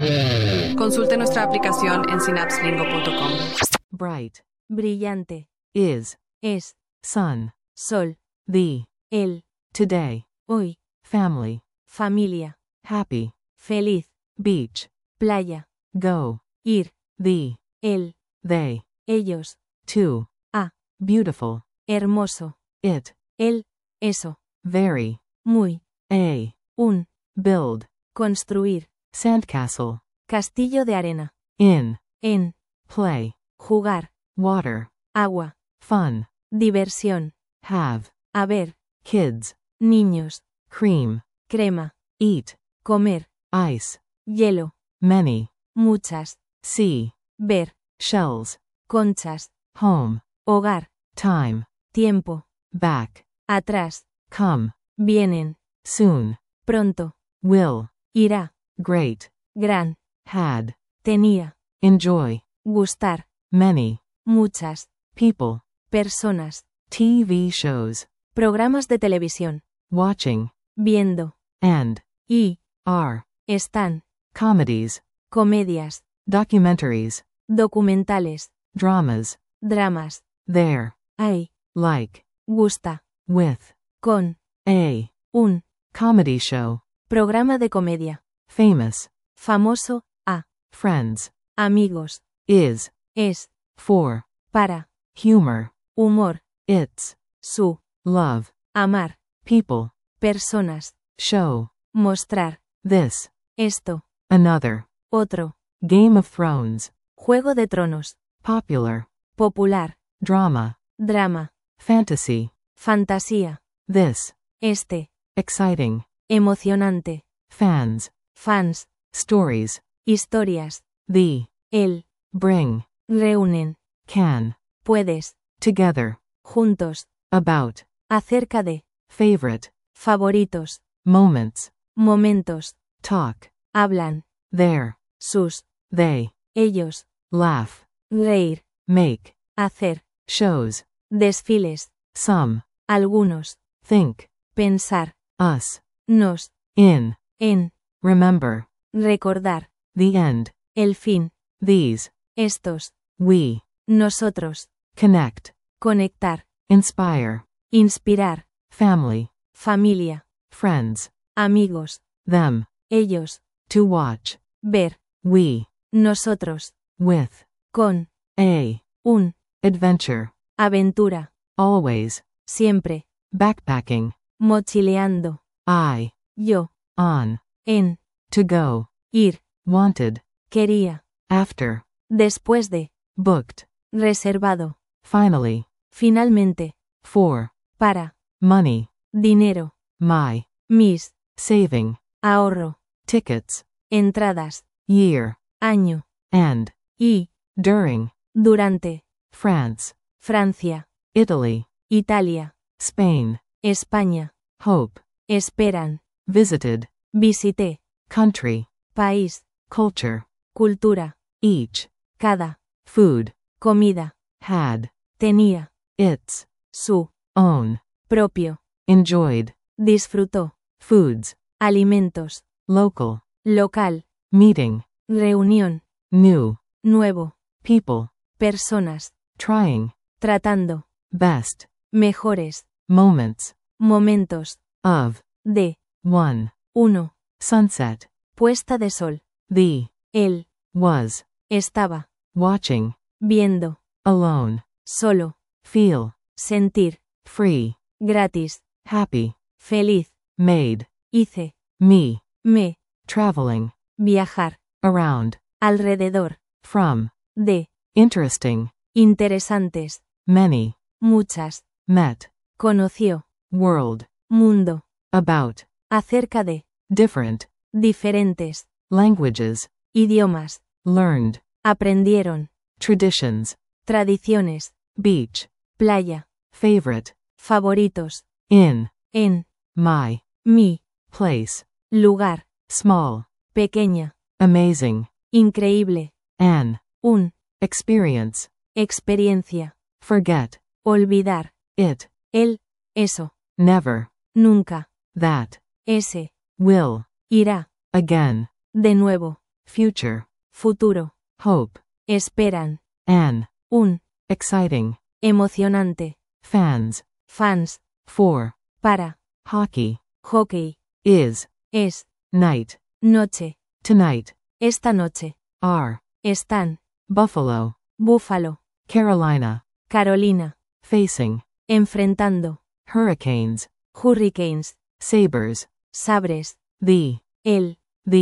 Consulte nuestra aplicación en synapselingo.com. Bright. Brillante. Is. Es. Sun. Sol. The. El. Today. Hoy. Family. Familia. Happy. Feliz. Beach. Playa. Go. Ir. The. El. They. Ellos. To. A. Beautiful. Hermoso. It. El. Eso. Very. Muy. A. Un. Build. Construir. Sandcastle. Castillo de arena. In. En. Play. Jugar. Water. Agua. Fun. Diversión. Have. Haber. Kids. Niños. Cream. Crema. Eat. Comer. Ice. Hielo. Many. Muchas. See. Ver. Shells. Conchas. Home. Hogar. Time. Tiempo. Back. Atrás. Come. Vienen. Soon. Pronto. Will. Irá. Great. Gran. Had. Tenía. Enjoy. Gustar. Many. Muchas. People. Personas. TV shows. Programas de televisión. Watching. Viendo. And. Y. Are. Están. Comedies. Comedias. Documentaries. Documentales. Dramas. Dramas. There. Hay. Like. Gusta. With. Con. A. Un. Comedy show. Programa de comedia. Famous. Famoso. A. Friends. Amigos. Is. Es. For. Para. Humor. Humor. It's. Su. Love. Amar. People. Personas. Show. Mostrar. This. Esto. Another. Otro. Game of Thrones. Juego de Tronos. Popular. Popular. Drama. Drama. Fantasy. Fantasía. This. Este. Exciting. Emocionante. Fans. Fans. Stories. Historias. The. El. Bring. Reúnen. Can. Puedes. Together. Juntos. About. Acerca de. Favorite. Favoritos. Moments. Momentos. Talk. Hablan. There. Sus. They. Ellos. Laugh. Reír. Make. Hacer. Shows. Desfiles. Some. Algunos. Think. Pensar. Us. Nos. In. En. Remember. Recordar. The end. El fin. These. Estos. We. Nosotros. Connect. Conectar. Inspire. Inspirar. Family. Familia. Friends. Amigos. Them. Ellos. To watch. Ver. We. Nosotros. With. Con. A. Un. Adventure. Aventura. Always. Siempre. Backpacking. Mochileando. I. Yo. On. En. To go. Ir. Wanted. Quería. After. Después de. Booked. Reservado. Finally. Finalmente. For. Para. Money. Dinero. My. Mis. Saving. Ahorro. Tickets. Entradas. Year. Año. And. Y. During. Durante. France. Francia. Italy. Italia. Spain. España. Hope. Esperan. Visited. Visité. Country. País. Culture. Cultura. Each. Cada. Food. Comida. Had. Tenía. Its. Su. Own. Propio. Enjoyed. Disfrutó. Foods. Alimentos. Local. Local. Meeting. Reunión. New. Nuevo. People. Personas. Trying. Tratando. Best. Mejores. Moments. Momentos. Of. De. One. Uno. Sunset. Puesta de sol. The. Él. Was. Estaba. Watching. Viendo. Alone. Solo. Feel. Sentir. Free. Gratis. Happy. Feliz. Made. Hice. Me. Me. Traveling. Viajar. Around. Alrededor. From. De. Interesting. Interesantes. Many. Muchas. Met. Conoció. World. Mundo. About. Acerca de. Different. Diferentes. Languages. Idiomas. Learned. Aprendieron. Traditions. Tradiciones. Beach. Playa. Favorite. Favoritos. In. En. My. Mi. Place. Lugar. Small. Pequeña. Amazing. Increíble. An. Un. Experience. Experiencia. Forget. Olvidar. It. El. Eso. Never. Nunca. That. Ese. Will. Irá. Again. De nuevo. future, futuro, hope, esperan, an, un, exciting, emocionante, fans, fans, for, para, hockey, hockey, is, es, night, noche, tonight, esta noche, are, están, Buffalo, Búfalo, Carolina, Carolina, facing, enfrentando, hurricanes, hurricanes, sabers, sabres, the, el,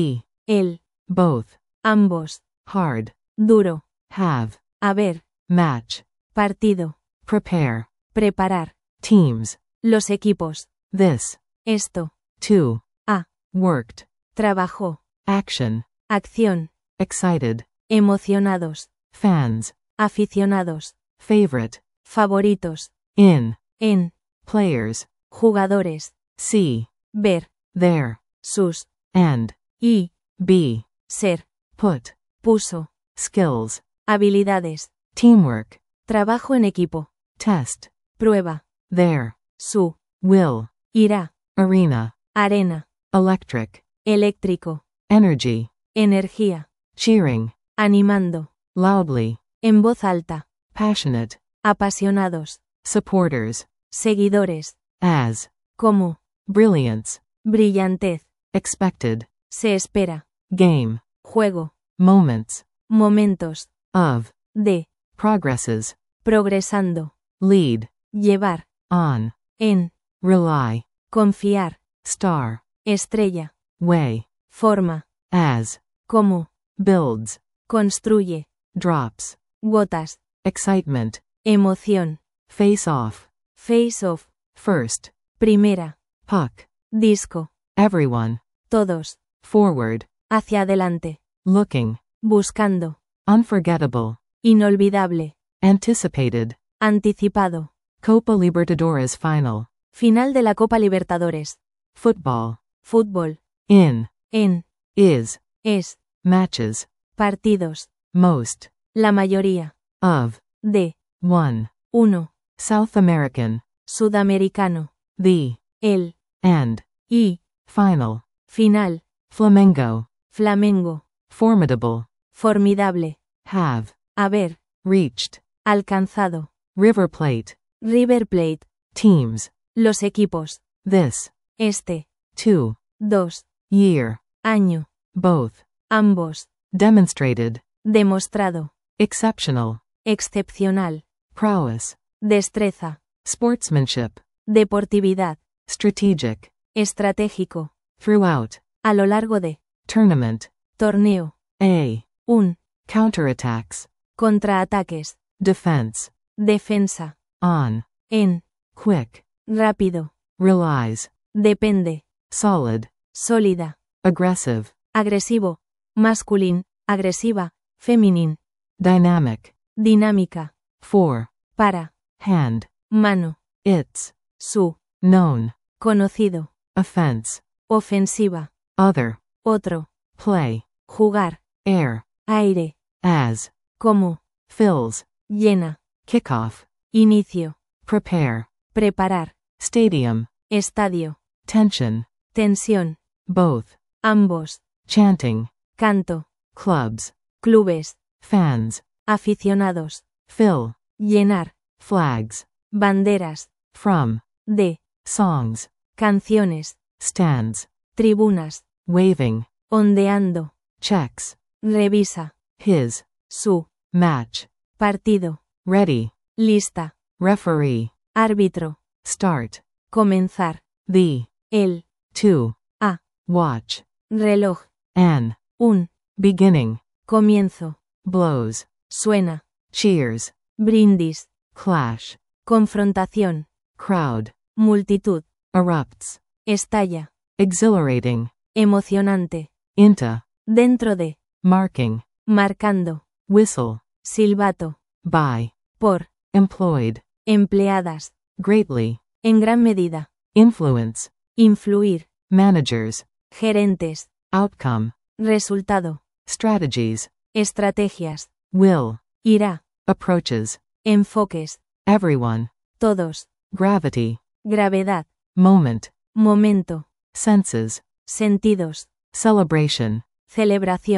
the, both, ambos, hard, duro, have, haber, match, partido, prepare, preparar, teams, los equipos, this, esto, to, a, worked, trabajó, action, acción, excited, emocionados, fans, aficionados, favorite, favoritos, in, en, players, jugadores, see, ver, there, sus, and, y, be, ser, put, puso, skills, habilidades, teamwork, trabajo en equipo, test, prueba, there, su, will, irá, arena, arena, electric, eléctrico, energy, energía, cheering, animando, loudly, en voz alta, passionate, apasionados, supporters, seguidores, as, como, brilliance, brillantez, expected, se espera, game, juego, moments, momentos, of, de, progresses, progresando, lead, llevar, on, en, rely, confiar, star, estrella, way, forma, as, como, builds, construye, drops, gotas, excitement, emoción, face off, face off, first, primera, puck, disco, everyone, todos, forward, hacia adelante, looking, buscando, unforgettable, inolvidable, anticipated, anticipado, Copa Libertadores final, final de la Copa Libertadores, football, fútbol, in, en, is, es, matches, partidos, most, la mayoría, of, de, one, uno, South American, sudamericano, the, el, and, y, final, final, Flamengo, Flamengo, formidable, formidable, have, haber, reached, alcanzado, River Plate, River Plate, teams, los equipos, this, este, 2, 2, year, año, both, ambos, demonstrated, demostrado, exceptional, excepcional, prowess, destreza, sportsmanship, deportividad, strategic, estratégico, throughout, a lo largo de, tournament, torneo, a, un, counterattacks, contraataques, defense, defensa, on, en, quick, rápido, relies, depende, solid, sólida, aggressive, agresivo, masculín, agresiva, feminin, dynamic, dinámica, for, para, hand, mano, its, su, known, conocido, offense, ofensiva, other, otro, play, jugar, air, aire, as, como, fills, llena, kickoff, inicio, prepare, preparar, stadium, estadio, tension, tensión, both, ambos, chanting, canto, clubs, clubes, fans, aficionados, fill, llenar, flags, banderas, from, de, songs, canciones, stands, tribunas, waving, ondeando, checks, revisa, his, su, match, partido, ready, lista, referee, árbitro, start, comenzar, the, el, 2, a, watch, reloj, an, un, beginning, comienzo, blows, suena, cheers, brindis, clash, confrontación, crowd, multitud, erupts, estalla, exhilarating, emocionante, into, dentro de, marking, marcando, whistle, silbato, by, por, employed, empleadas, greatly, en gran medida, influence, influir, managers, gerentes, outcome, resultado, strategies, estrategias, will, irá, approaches, enfoques, everyone, todos, gravity, gravedad, moment, momento, senses, sentidos, celebration, celebración,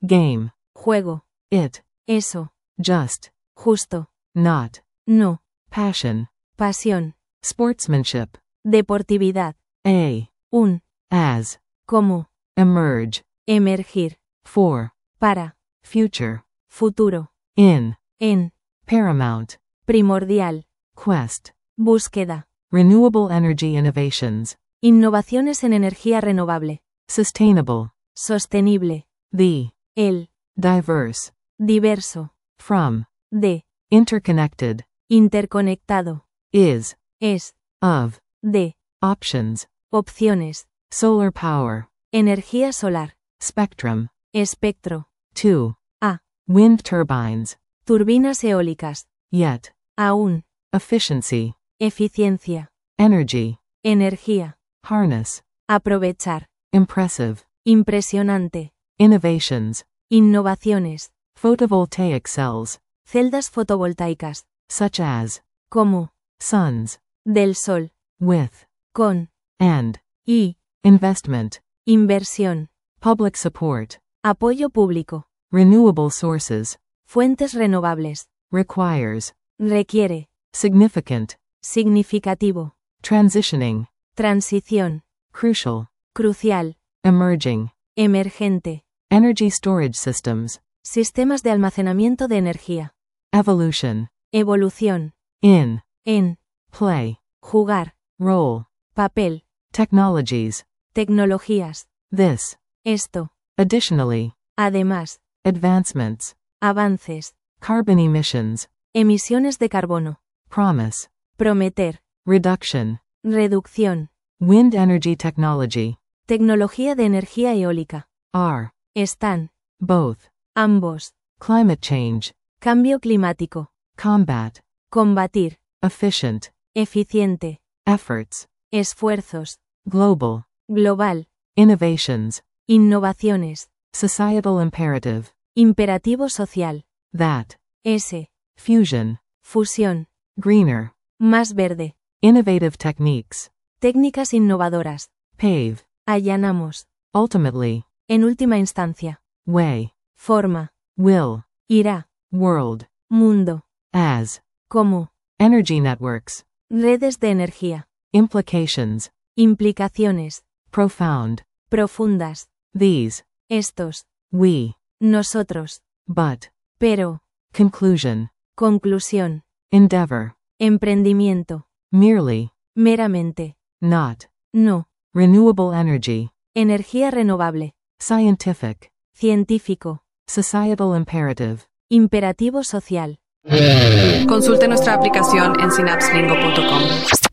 game, juego, it, eso, just, justo, not, no, passion, pasión, sportsmanship, deportividad, un, as, como, emerge, emergir, for, para, future, futuro, in, en, paramount, primordial, quest, búsqueda, renewable energy innovations, innovaciones en energía renovable, sustainable, sostenible, the, el, diverse, diverso, from, de, interconnected, interconectado, is, es, of, de, options, opciones, solar power, energía solar, spectrum, espectro, 2, a, wind turbines, turbinas eólicas, yet, aún, efficiency, eficiencia, energy, energía, harness, aprovechar, impressive, impresionante, innovations, innovaciones, photovoltaic cells, celdas fotovoltaicas, such as, como, suns, del sol, with, con, and, y, investment, inversión, public support, apoyo público, renewable sources, fuentes renovables, requires, requiere, significant, significativo, transitioning, transición, crucial, crucial, emerging, emergente, energy storage systems, sistemas de almacenamiento de energía, evolution, evolución, in, en, play, jugar, role, papel, technologies, tecnologías, this, esto, additionally, además, advancements, avances, carbon emissions, emisiones de carbono, promise, prometer, reduction, reducción, wind energy technology, tecnología de energía eólica, are, están, both, ambos, climate change, cambio climático, combat, combatir, efficient, eficiente, efforts, esfuerzos, global, global, innovations, innovaciones, societal imperative, imperativo social, that, ese, fusion, fusión, greener, más verde, innovative techniques, técnicas innovadoras, pave, allanamos, ultimately, en última instancia, way, forma, will, irá, world, mundo, as, como, energy networks, redes de energía, implications, implicaciones, profound, profundas, these, estos, we, nosotros, but, pero, conclusion, conclusión, endeavor, emprendimiento, merely, meramente, not, no, renewable energy, energía renovable, scientific, científico, societal imperative. imperativo social. Consulte nuestra aplicación en synapselingo.com.